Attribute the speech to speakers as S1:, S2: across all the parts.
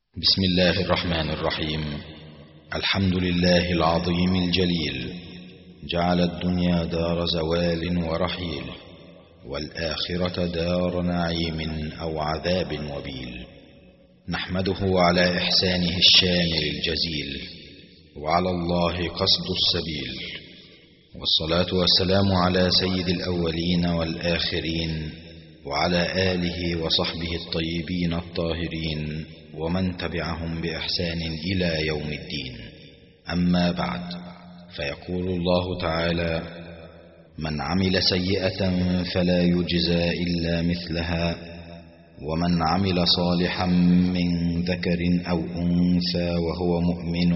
S1: بسم الله الرحمن الرحيم. الحمد لله العظيم الجليل، جعل الدنيا دار زوال ورحيل، والآخرة دار نعيم أو عذاب وبيل. نحمده على إحسانه الشامل الجزيل، وعلى الله قصد السبيل، والصلاة والسلام على سيد الأولين والآخرين، وعلى آله وصحبه الطيبين الطاهرين، ومن تبعهم بإحسان إلى يوم الدين. أما بعد، فيقول الله تعالى: من عمل سيئة فلا يجزى إلا مثلها، ومن عمل صالحا من ذكر أو أنثى وهو مؤمن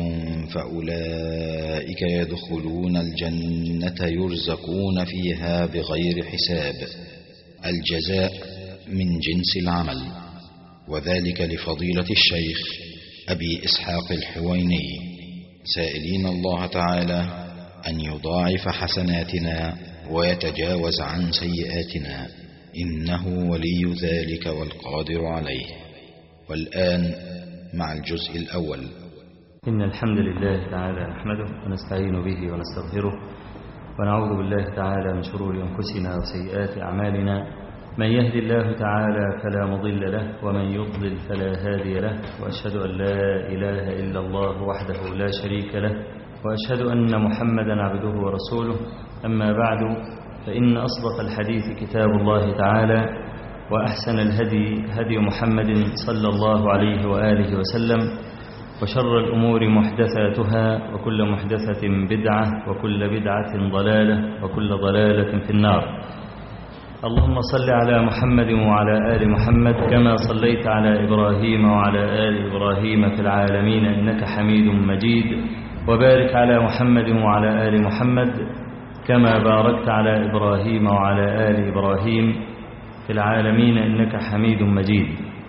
S1: فأولئك يدخلون الجنة يرزقون فيها بغير حساب. الجزاء من جنس العمل، وذلك لفضيلة الشيخ أبي إسحاق الحويني، سائلين الله تعالى أن يضاعف حسناتنا ويتجاوز عن سيئاتنا، إنه ولي ذلك والقادر عليه. والآن مع الجزء الأول.
S2: إن الحمد لله تعالى نحمده ونستعين به ونستغفره، ونعوذ بالله تعالى من شرور أنفسنا وسيئات أعمالنا. من يهدي الله تعالى فلا مضل له، ومن يضلل فلا هادي له، وأشهد أن لا إله إلا الله وحده لا شريك له، وأشهد أن محمدا عبده ورسوله. أما بعد، فإن أصدق الحديث كتاب الله تعالى، وأحسن الهدي هدي محمد صلى الله عليه وآله وسلم، وشر الأمور محدثاتها، وكل محدثة بدعة، وكل بدعة ضلالة، وكل ضلالة في النار. اللهم صل على محمد وعلى آل محمد كما صليت على إبراهيم وعلى آل إبراهيم في العالمين إنك حميد مجيد، وبارك على محمد وعلى آل محمد كما باركت على إبراهيم وعلى آل إبراهيم في العالمين إنك حميد مجيد.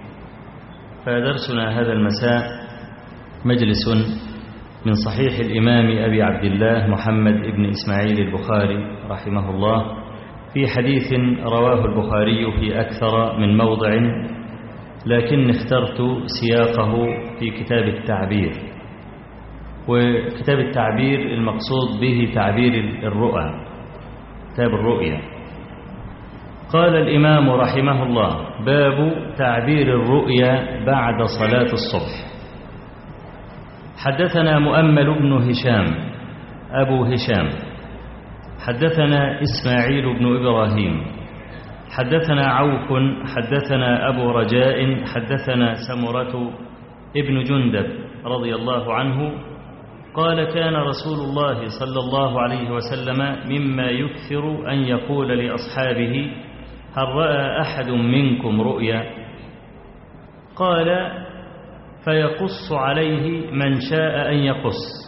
S2: فدرسنا هذا المساء مجلس من صحيح الإمام أبي عبد الله محمد بن إسماعيل البخاري رحمه الله، في حديث رواه البخاري في أكثر من موضع، لكن اخترت سياقه في كتاب التعبير. وكتاب التعبير المقصود به تعبير الرؤى، كتاب الرؤيا. قال الإمام رحمه الله: باب تعبير الرؤيا بعد صلاة الصبح. حدثنا مؤمل بن هشام أبو هشام، حدثنا إسماعيل بن إبراهيم، حدثنا عوف، حدثنا أبو رجاء، حدثنا سمرة ابن جندب رضي الله عنه قال: كان رسول الله صلى الله عليه وسلم مما يكثر أن يقول لأصحابه: هل رأى أحد منكم رؤيا؟ قال: فيقص عليه من شاء أن يقص.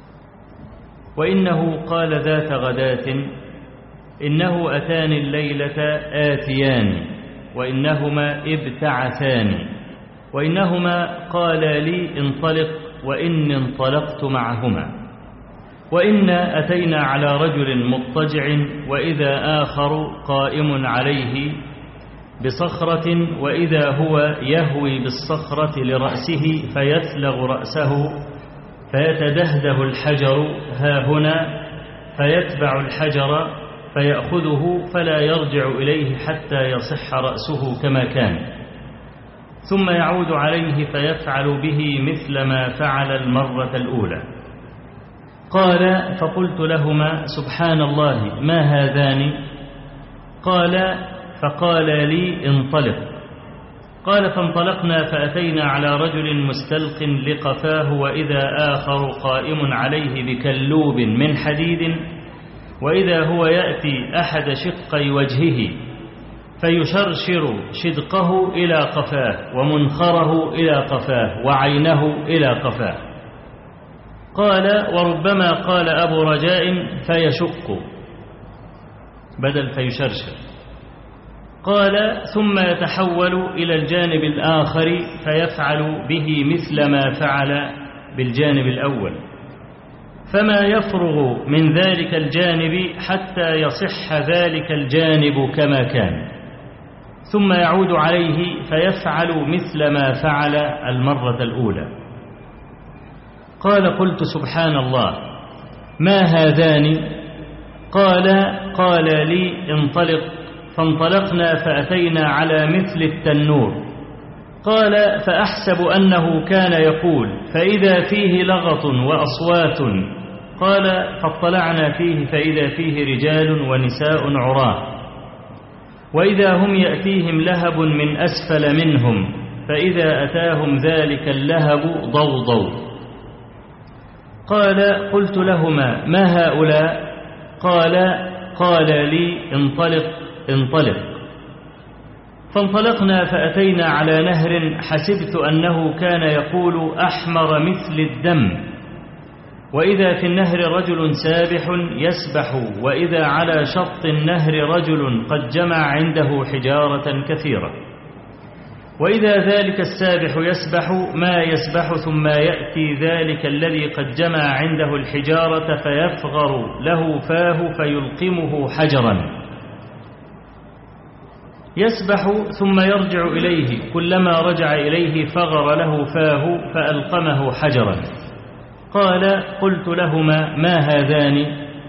S2: وإنه قال ذات غداة: إنه أتاني الليلة آتيان، وإنهما ابتعثان، وإنهما قالا لي انطلق، وإني انطلقت معهما، وإنا أتينا على رجل مضطجع، وإذا آخر قائم عليه بصخرة، وإذا هو يهوي بالصخرة لرأسه فيثلغ رأسه، فيتدهده الحجر هاهنا، فيتبع الحجر فيأخذه فلا يرجع إليه حتى يصح رأسه كما كان، ثم يعود عليه فيفعل به مثل ما فعل المرة الأولى. قال: فقلت لهما: سبحان الله، ما هذان؟ قال: فقال لي انطلق. قال: فانطلقنا فأتينا على رجل مستلق لقفاه، وإذا آخر قائم عليه بكلوب من حديد، وإذا هو يأتي أحد شقي وجهه فيشرشر شدقه إلى قفاه، ومنخره إلى قفاه، وعينه إلى قفاه. قال: وربما قال أبو رجاء فيشق بدل فيشرشر. قال: ثم يتحول إلى الجانب الآخر فيفعل به مثل ما فعل بالجانب الأول، فما يفرغ من ذلك الجانب حتى يصح ذلك الجانب كما كان. ثم يعود عليه فيفعل مثل ما فعل المرة الأولى. قال: قلت: سبحان الله، ما هذان؟ قال لي: انطلق. فانطلقنا فأتينا على مثل التنور. قال: فأحسب أنه كان يقول: فإذا فيه لغط وأصوات. قال: فاطلعنا فيه فإذا فيه رجال ونساء عراه، وإذا هم يأتيهم لهب من أسفل منهم، فإذا أتاهم ذلك اللهب ضوضوا. قال: قلت لهما: ما هؤلاء؟ قال لي: انطلق. فانطلقنا فأتينا على نهر حسبت أنه كان يقول: أحمر مثل الدم، وإذا في النهر رجل سابح يسبح، وإذا على شط النهر رجل قد جمع عنده حجارة كثيرة، وإذا ذلك السابح يسبح ما يسبح، ثم يأتي ذلك الذي قد جمع عنده الحجارة فيفغر له فاه فيلقمه حجرا، يسبح ثم يرجع إليه، كلما رجع إليه فغر له فاه فألقمه حجرا. قال: قلت لهما: ما هذان؟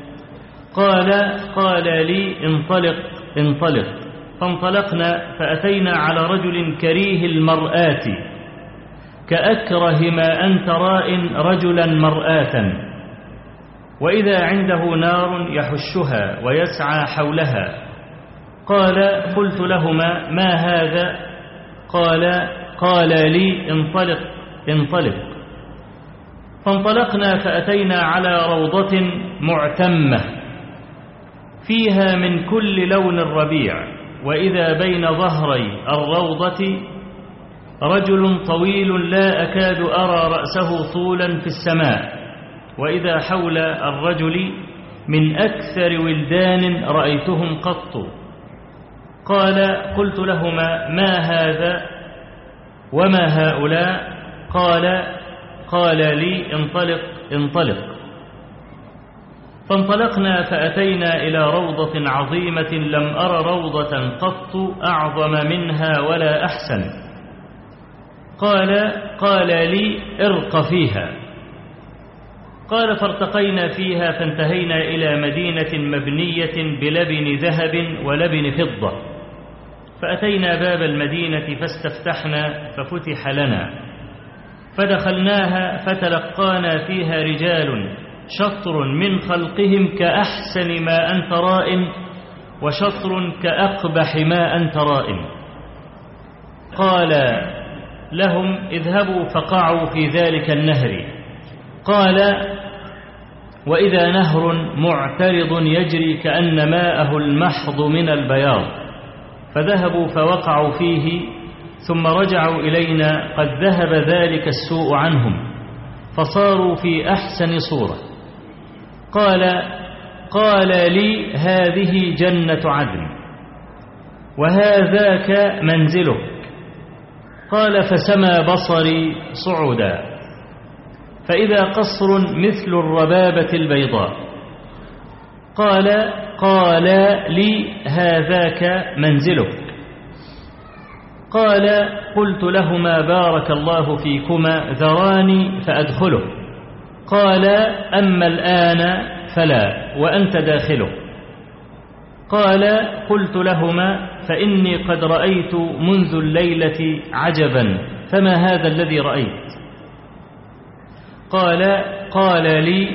S2: قال لي: انطلق. فانطلقنا فأتينا على رجل كريه المرآة، كأكره ما أنت راء رجلا مرآة، وإذا عنده نار يحشها ويسعى حولها. قلت لهما: ما هذا؟ قال لي: انطلق. فانطلقنا فأتينا على روضة معتمة فيها من كل لون الربيع، وإذا بين ظهري الروضة رجل طويل لا أكاد أرى رأسه طولا في السماء، وإذا حول الرجل من أكثر ولدان رأيتهم قط. قلت لهما: ما هذا وما هؤلاء؟ قال لي: انطلق. فانطلقنا فأتينا إلى روضة عظيمة لم أر روضة قط أعظم منها ولا أحسن. قال لي: ارق فيها. فارتقينا فيها فانتهينا إلى مدينة مبنية بلبن ذهب ولبن فضة، فأتينا باب المدينة فاستفتحنا ففتح لنا، فدخلناها فتلقانا فيها رجال شطر من خلقهم كأحسن ما أنت راء، وشطر كأقبح ما أنت راء. قال لهم: اذهبوا فقعوا في ذلك النهر. وإذا نهر معترض يجري كأن ماءه المحض من البياض، فذهبوا فوقعوا فيه، ثم رجعوا إلينا قد ذهب ذلك السوء عنهم، فصاروا في أحسن صورة. قال لي: هذه جنة عدن، وهذاك منزلك. فسمى بصري صعدا، فإذا قصر مثل الربابة البيضاء. قال لي: هذاك منزلك. قلت لهما: بارك الله فيكما، ذراني فأدخله. أما الآن فلا، وأنت داخله. قلت لهما: فإني قد رأيت منذ الليلة عجبا، فما هذا الذي رأيت؟ قال لي: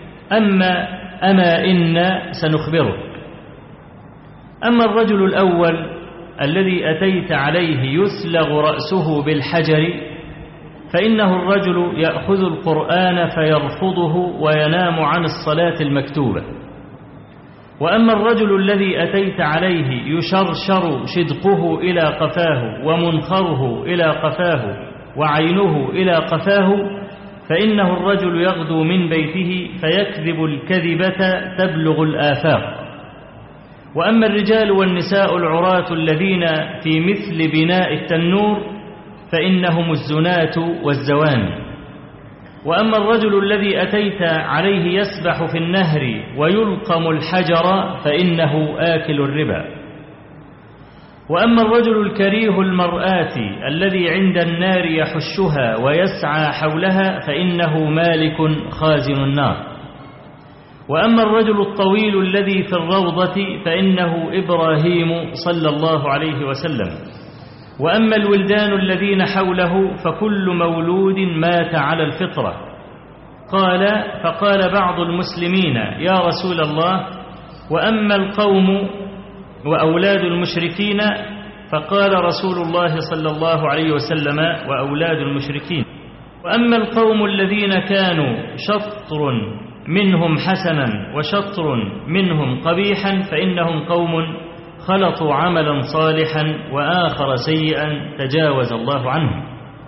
S2: أما إنا سنخبرك. أما الرجل الأول الذي أتيت عليه يسلغ رأسه بالحجر، فإنه الرجل يأخذ القرآن فيرفضه وينام عن الصلاة المكتوبة. وأما الرجل الذي أتيت عليه يشرشر شدقه إلى قفاه ومنخره إلى قفاه وعينه إلى قفاه، فإنه الرجل يغدو من بيته فيكذب الكذبة تبلغ الآفاق. وأما الرجال والنساء العراة الذين في مثل بناء التنور فإنهم الزناة والزواني. وأما الرجل الذي أتيت عليه يسبح في النهر ويلقم الحجر فإنه آكل الربا. وأما الرجل الكريه المرآة الذي عند النار يحشها ويسعى حولها فإنه مالك خازن النار. وأما الرجل الطويل الذي في الروضة فإنه إبراهيم صلى الله عليه وسلم. وأما الولدان الذين حوله فكل مولود مات على الفطرة. فقال بعض المسلمين يا رسول الله وأما القوم وأولاد المشركين؟ فقال رسول الله صلى الله عليه وسلم وأولاد المشركين. وأما القوم الذين كانوا شطر منهم حسنا وشطر منهم قبيحا فإنهم قوم خلطوا عملا صالحا وآخر سيئا تجاوز الله عنهم.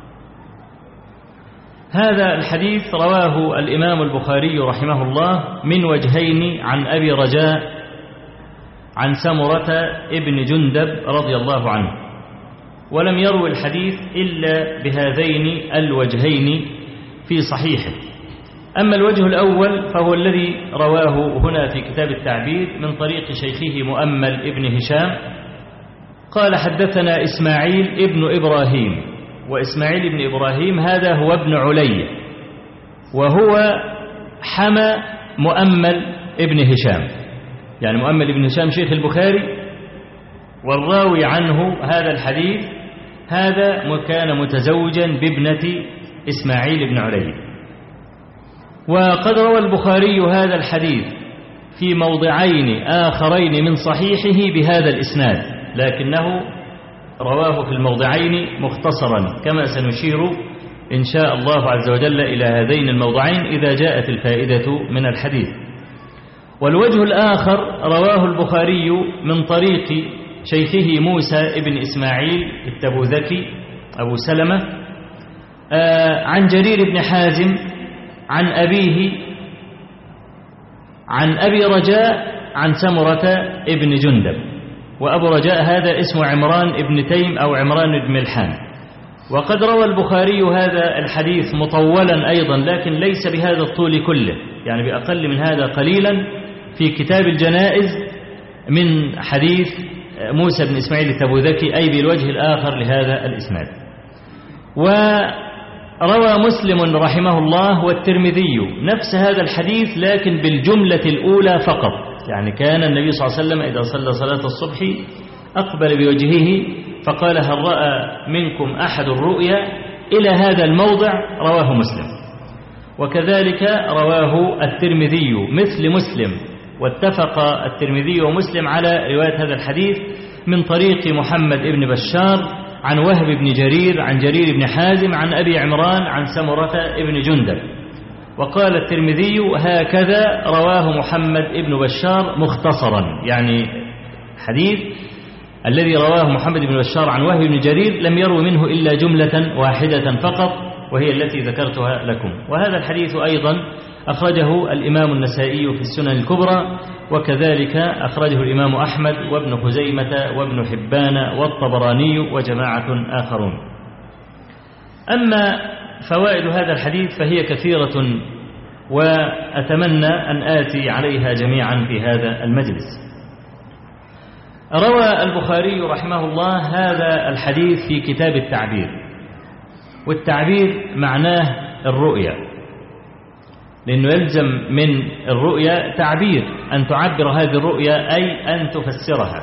S2: هذا الحديث رواه الإمام البخاري رحمه الله من وجهين عن أبي رجاء عن سمرة ابن جندب رضي الله عنه، ولم يروي الحديث إلا بهذين الوجهين في صحيحه. أما الوجه الأول فهو الذي رواه هنا في كتاب التعبير من طريق شيخه مؤمل ابن هشام قال حدثنا إسماعيل ابن إبراهيم، وإسماعيل ابن إبراهيم هذا هو ابن علي وهو حمى مؤمل ابن هشام، يعني مؤمل ابن هشام شيخ البخاري والراوي عنه هذا الحديث هذا كان متزوجا بابنة إسماعيل بن علي. وقد روى البخاري هذا الحديث في موضعين آخرين من صحيحه بهذا الإسناد، لكنه رواه في الموضعين مختصرا كما سنشير إن شاء الله عز وجل إلى هذين الموضعين إذا جاءت الفائدة من الحديث. والوجه الآخر رواه البخاري من طريق شيخه موسى ابن إسماعيل التبوذكي أبو سلمة عن جرير بن حازم عن أبيه عن أبي رجاء عن سمرة ابن جندب. وأبو رجاء هذا اسمه عمران ابن تيم أو عمران بن ملحان. وقد روى البخاري هذا الحديث مطولا أيضا لكن ليس بهذا الطول كله، يعني بأقل من هذا قليلا في كتاب الجنائز من حديث موسى بن إسماعيل التبوذكي أي بالوجه الآخر لهذا الإسناد. وروى مسلم رحمه الله والترمذي نفس هذا الحديث لكن بالجملة الأولى فقط، يعني كان النبي صلى الله عليه وسلم إذا صلى صلاة الصبح أقبل بوجهه فقال هل رأى منكم أحد الرؤيا إلى هذا الموضع، رواه مسلم. وكذلك رواه الترمذي مثل مسلم، واتفق الترمذي ومسلم على رواية هذا الحديث من طريق محمد بن بشار عن وهب بن جرير عن جرير بن حازم عن أبي عمران عن سمرة بن جندب. وقال الترمذي هكذا رواه محمد بن بشار مختصرا، يعني حديث الذي رواه محمد بن بشار عن وهب بن جرير لم يروي منه إلا جملة واحدة فقط وهي التي ذكرتها لكم. وهذا الحديث أيضا أخرجه الإمام النسائي في السنن الكبرى، وكذلك أخرجه الإمام أحمد وابن خزيمة وابن حبان والطبراني وجماعة آخرون. أما فوائد هذا الحديث فهي كثيرة وأتمنى أن آتي عليها جميعا في هذا المجلس. روى البخاري رحمه الله هذا الحديث في كتاب التعبير، والتعبير معناه الرؤيا، لأنه يلزم من الرؤيا تعبير، أن تعبر هذه الرؤيا أي أن تفسرها.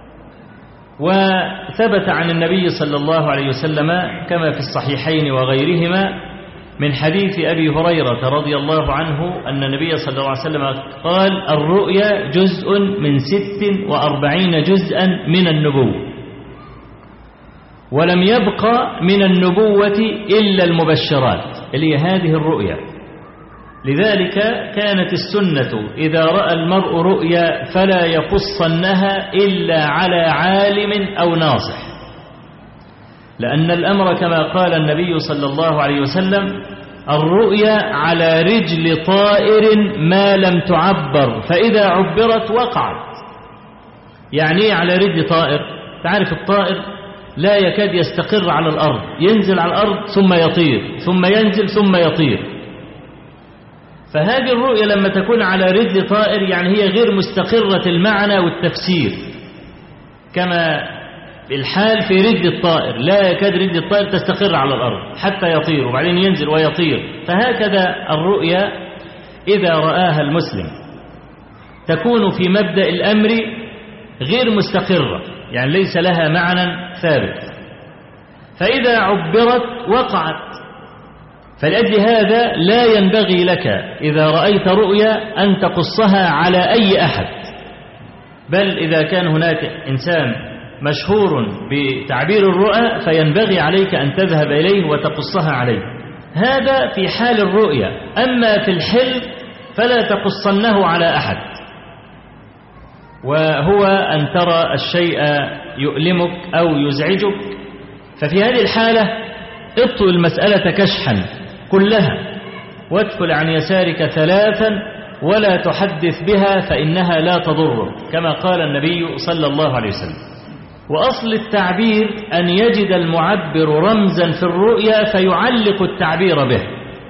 S2: وثبت عن النبي صلى الله عليه وسلم كما في الصحيحين وغيرهما من حديث أبي هريرة رضي الله عنه أن النبي صلى الله عليه وسلم قال الرؤيا جزء من 46 جزءا من النبوة، ولم يبق من النبوة إلا المبشرات اللي هي هذه الرؤيا. لذلك كانت السنة إذا رأى المرء رؤيا فلا يقصنها إلا على عالم أو ناصح، لأن الأمر كما قال النبي صلى الله عليه وسلم الرؤيا على رجل طائر ما لم تعبر فإذا عبرت وقعت. يعني على رجل طائر؟ تعرف الطائر لا يكاد يستقر على الأرض، ينزل على الأرض ثم يطير ثم ينزل ثم يطير. فهذه الرؤيا لما تكون على رجل طائر يعني هي غير مستقرة المعنى والتفسير، كما الحال في رد الطائر، لا يكاد رد الطائر تستقر على الأرض حتى يطير وبعدين ينزل ويطير. فهكذا الرؤيا إذا رآها المسلم تكون في مبدأ الأمر غير مستقرة، يعني ليس لها معنى ثابت، فإذا عبرت وقعت. فلأجل هذا لا ينبغي لك إذا رأيت رؤيا أن تقصها على أي أحد، بل إذا كان هناك إنسان مشهور بتعبير الرؤى فينبغي عليك أن تذهب إليه وتقصها عليه. هذا في حال الرؤيا. أما في الحلم فلا تقصنه على أحد، وهو أن ترى الشيء يؤلمك أو يزعجك، ففي هذه الحالة اطوي المسألة كشحا كلها وادخل عن يسارك 3 ولا تحدث بها فإنها لا تضر، كما قال النبي صلى الله عليه وسلم. وأصل التعبير أن يجد المعبر رمزا في الرؤيا فيعلق التعبير به،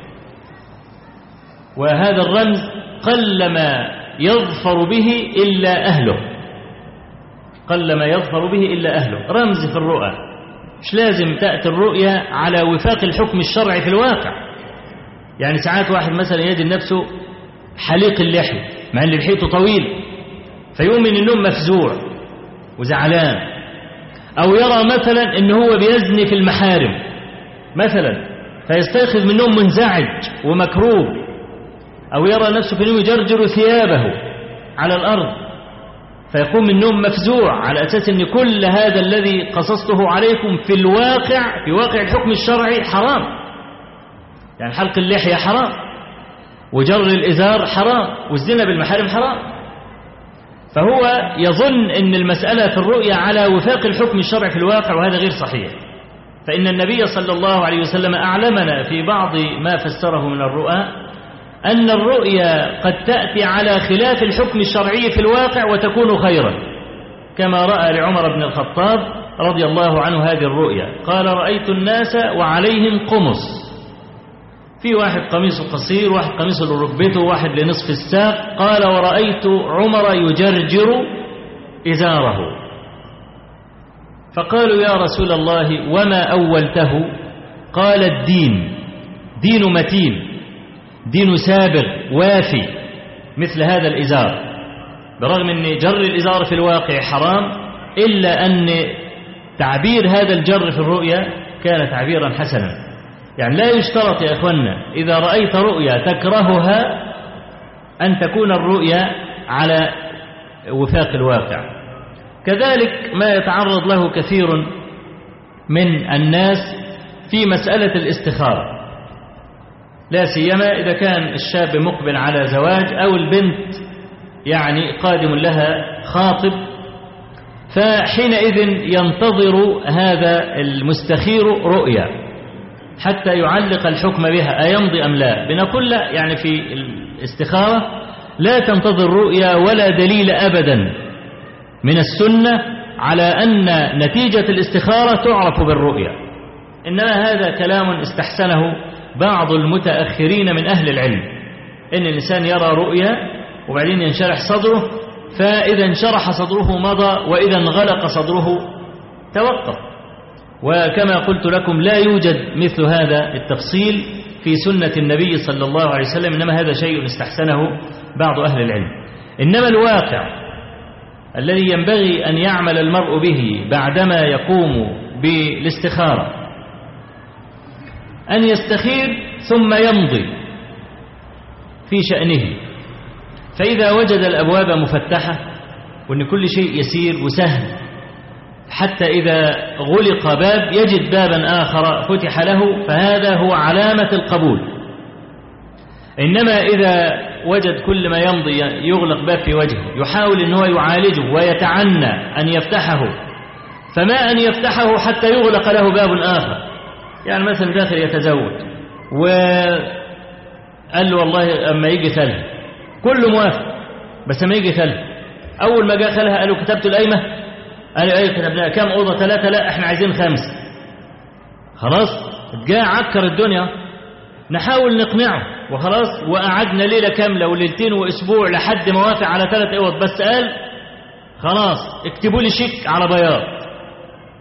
S2: وهذا الرمز قلما يظفر به إلا أهله، قلما يظفر به إلا أهله. رمز في الرؤى، مش لازم تأتي الرؤيا على وفاق الحكم الشرعي في الواقع. يعني ساعات واحد مثلا يجد نفسه حليق اللحية مع أن لحيته طويل، فيقوم من النوم مفزوع وزعلان، أو يرى مثلا أنه هو بيزني في المحارم مثلا فيستيقظ من النوم منزعج ومكروب، أو يرى نفسه في النوم يجرجر ثيابه على الأرض فيقوم من النوم مفزوع، على أساس أن كل هذا الذي قصصته عليكم في الواقع في واقع الحكم الشرعي حرام. يعني حلق اللحية حرام، وجر الإزار حرام، والزنا بالمحارم حرام. فهو يظن أن المسألة في الرؤيا على وفاق الحكم الشرعي في الواقع، وهذا غير صحيح. فإن النبي صلى الله عليه وسلم أعلمنا في بعض ما فسره من الرؤى أن الرؤيا قد تأتي على خلاف الحكم الشرعي في الواقع وتكون خيرا، كما رأى لعمر بن الخطاب رضي الله عنه هذه الرؤيا. قال: رأيت الناس وعليهم قمص، في واحد قميصه قصير، واحد قميصه لركبته، واحد لنصف الساق. قال: ورأيت عمر يجرجر إزاره. فقالوا: يا رسول الله وما أولته؟ قال: الدين، دين متين، دين سابغ وافي مثل هذا الإزار، برغم أن جر الإزار في الواقع حرام، إلا أن تعبير هذا الجر في الرؤيا كان تعبيرا حسنا. يعني لا يشترط يا أخوانا إذا رأيت رؤيا تكرهها أن تكون الرؤيا على وفاق الواقع. كذلك ما يتعرض له كثير من الناس في مسألة الاستخارة، لا سيما إذا كان الشاب مقبل على زواج أو البنت يعني قادم لها خاطب، فحينئذ ينتظر هذا المستخير رؤيا حتى يعلق الحكم بها أيمضي أم لا. بنقول لا، يعني في الاستخارة لا تنتظر رؤيا ولا دليل أبدا من السنة على أن نتيجة الاستخارة تعرف بالرؤيا، إنما هذا كلام استحسنه بعض المتأخرين من أهل العلم، إن الإنسان يرى رؤيا وبعدين ينشرح صدره، فإذا انشرح صدره مضى، وإذا انغلق صدره توقف. وكما قلت لكم لا يوجد مثل هذا التفصيل في سنة النبي صلى الله عليه وسلم، إنما هذا شيء استحسنه بعض أهل العلم. إنما الواقع الذي ينبغي أن يعمل المرء به بعدما يقوم بالاستخارة أن يستخير ثم يمضي في شأنه، فإذا وجد الأبواب مفتحة وأن كل شيء يسير وسهل، حتى إذا غلق باب يجد بابا آخر فتح له، فهذا هو علامة القبول. إنما إذا وجد كل ما يمضي يغلق باب في وجهه، يحاول أنه يعالجه ويتعنى أن يفتحه، فما أن يفتحه حتى يغلق له باب آخر. يعني مثلا داخل يتزوج وقال له والله أما يجي خلها، كله موافق، بس أما يجي خلها، أول ما جاء خلها قالوا كتبت القايمة، قالوا أيه كتبناها، كم أوضة؟ 3. لا احنا عايزين 5. خلاص جاء عكر الدنيا، نحاول نقنعه وخلاص، وقعدنا ليلة كاملة وليلتين وأسبوع لحد ما وافق على 3 أوض، بس قال خلاص اكتبوا لي شيك على بياض.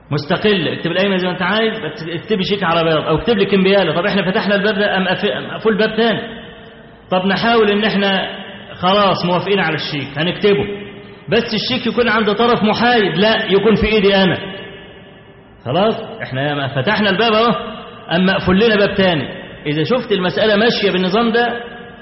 S2: مستقل، اكتب القايمة زي ما أنت عايز، اكتب لي شيك على بياض أو اكتب لي كمبيالة. طب إحنا فتحنا الباب ده أم قفل باب تاني. طب نحاول إن إحنا خلاص موافقين على الشيك هنكتبه، بس الشيك يكون عند طرف محايد، لا يكون في إيدي أنا. خلاص إحنا فتحنا الباب أهو، أما قفل لنا باب تاني. إذا شفت المسألة ماشية بالنظام ده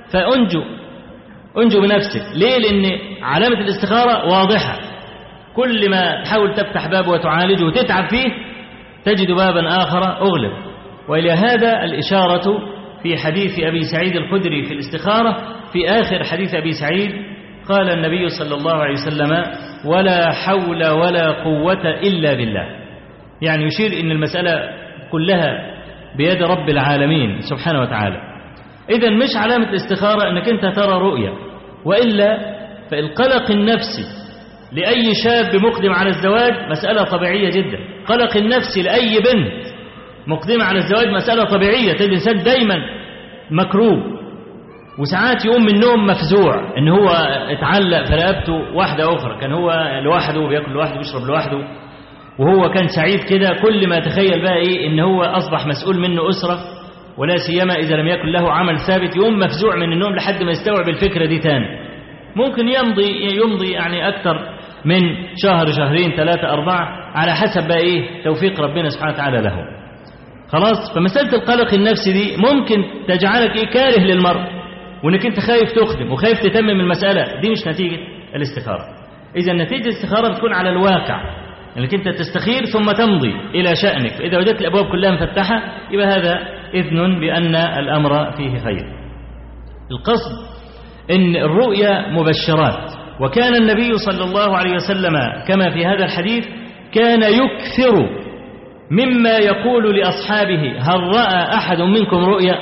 S2: فأنجو بنفسك. ليه؟ لأن علامة الاستخارة واضحة، كل ما تحاول تفتح باب وتعالجه وتتعب فيه تجد بابا آخر أغلق. وإلى هذا الإشارة في حديث أبي سعيد الخدري في الاستخارة. في آخر حديث أبي سعيد قال النبي صلى الله عليه وسلم: ولا حول ولا قوة إلا بالله. يعني يشير إن المسألة كلها بيد رب العالمين سبحانه وتعالى. إذن مش علامة الاستخارة أنك أنت ترى رؤية، وإلا فالقلق النفسي لأي شاب مقدم على الزواج مسألة طبيعية جدا. قلق النفسي لأي بنت مقدمة على الزواج مسألة طبيعية. تجد الإنسان دايما مكروب، وساعات يقوم من النوم مفزوع إن هو اتعلق في رقبته واحدة أخرى. كان هو لوحده بيأكل لوحده بيشرب لوحده وهو كان سعيد كده، كل ما تخيل بقى إيه إن هو أصبح مسؤول منه أسرة، ولا سيما إذا لم يكن له عمل ثابت، يقوم مفزوع من النوم لحد ما يستوعب الفكرة دي تاني. ممكن يمضي يعني أكثر من شهر، شهرين، 3، 4 على حسب بقى إيه توفيق ربنا سبحانه وتعالى له. خلاص. فمسألة القلق النفسي دي ممكن تجعلك إيه كاره للمرء، وإنك أنت خايف تخدم وخايف تتمم المسألة. دي مش نتيجة الاستخارة. إذا نتيجة الاستخارة بتكون على الواقع، انك انت تستخير ثم تمضي الى شأنك. فاذا وجدت الابواب كلها مفتحة يبقى هذا اذن بان الامر فيه خير. القصد ان الرؤيا مبشرات، وكان النبي صلى الله عليه وسلم كما في هذا الحديث كان يكثر مما يقول لاصحابه: هل راى احد منكم رؤيا؟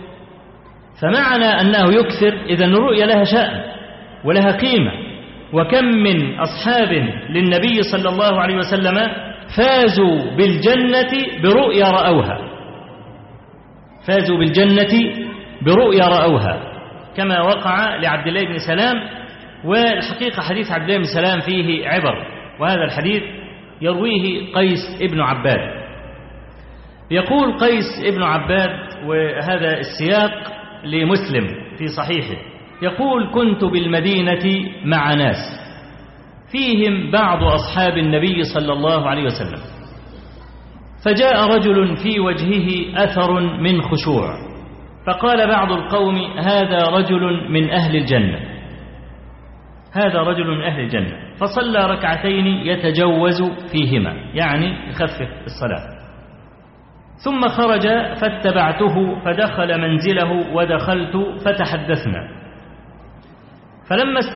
S2: فمعنى انه يكثر اذا الرؤيا لها شأن ولها قيمة. وكم من أصحاب للنبي صلى الله عليه وسلم فازوا بالجنة برؤيا رأوها، فازوا بالجنة برؤيا رأوها، كما وقع لعبد الله بن سلام. والحقيقة حديث عبد الله بن سلام فيه عبر، وهذا الحديث يرويه قيس ابن عباد. يقول قيس ابن عباد، وهذا السياق لمسلم في صحيحه، يقول: كنت بالمدينة مع ناس فيهم بعض أصحاب النبي صلى الله عليه وسلم، فجاء رجل في وجهه أثر من خشوع، فقال بعض القوم: هذا رجل من أهل الجنة، هذا رجل من أهل الجنة. فصلى ركعتين يتجوز فيهما، يعني يخفف الصلاة. ثم خرج فاتبعته فدخل منزله ودخلت فتحدثنا. فلما